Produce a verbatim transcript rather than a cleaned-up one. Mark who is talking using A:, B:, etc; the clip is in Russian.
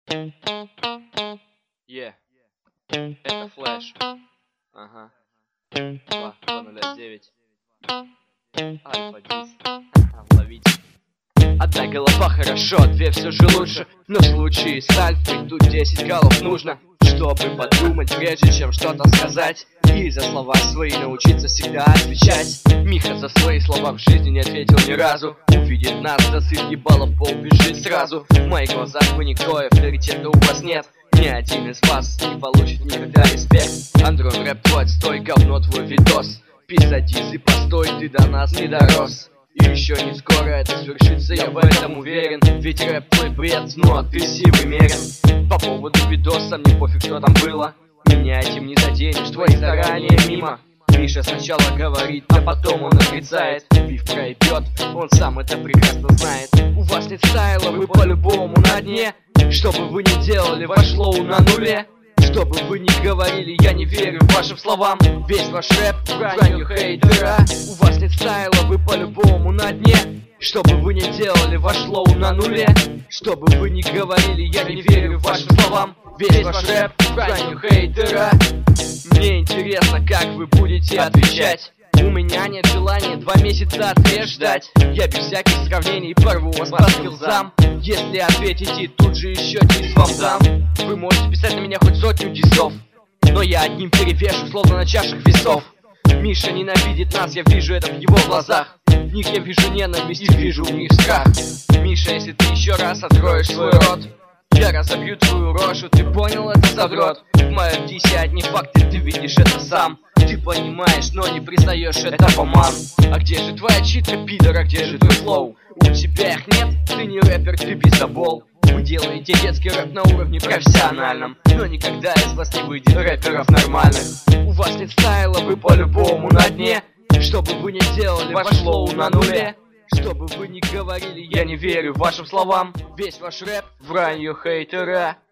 A: Е, это флэш. Ага. два ноль девять. Альфа десять. Ловить. Одна голова хорошо, две все же лучше. Но в случае с альфой тут десять голов нужно, чтобы подумать, прежде чем что-то сказать. И за слова свои научиться всегда отвечать. Миха за свои слова в жизни не ответил ни разу. Увидит нас, засыпь ебало, побежит сразу. В моих глазах вы никто, и авторитета у вас нет. Ни один из вас не получит никогда респект. Андрон рэп твой отстой, говно твой видос. Писадис и постой, ты до нас не дорос. И еще не скоро это свершится, я в этом уверен. Ведь рэп твой бред, но от красивый мерен. По поводу видоса мне пофиг, что там было. Меня этим не заденешь, твои старания мимо. Миша сначала говорит, а потом он отрицает. Биф пройдет, он сам это прекрасно знает. У вас нет стайла, вы по-любому на дне. Что бы вы ни делали, ваш лоу на нуле. Что бы вы ни говорили, я не верю вашим словам. Весь ваш рэп бранью хейтера. У вас нет стайла, вы по-любому на дне. Что бы вы ни делали, ваш лоу на нуле. Что бы вы ни говорили, я не верю вашим словам. Весь ваш рэп бранью хейтера. Мне интересно, как вы будете отвечать. У меня нет желания два месяца ответ ждать. Я без всяких сравнений порву вас по скиллзам. Если ответите, тут же еще дис вам дам. Вы можете писать на меня хоть сотню дисов, но я одним перевешу, словно на чашах весов. Миша ненавидит нас, я вижу это в его глазах. В них я вижу ненависть и вижу в них страх. Миша, если ты еще раз откроешь свой рот, я разобью твою рожу, ты понял, это задрот. В моем дисе одни факты, ты видишь это сам. Ты понимаешь, но не признаешь, это обман. А где же твоя читка, пидор, а где же твой флоу? У тебя их нет, ты не рэпер, ты пиздобол. Вы делаете детский рэп на уровне профессиональном, но никогда из вас не выйдет рэперов нормальных. У вас нет стайла, вы по-любому на дне. Что бы вы ни делали, ваш флоу на нуле. Что бы вы ни говорили, я не верю вашим словам. Весь ваш рэп вранье хейтера.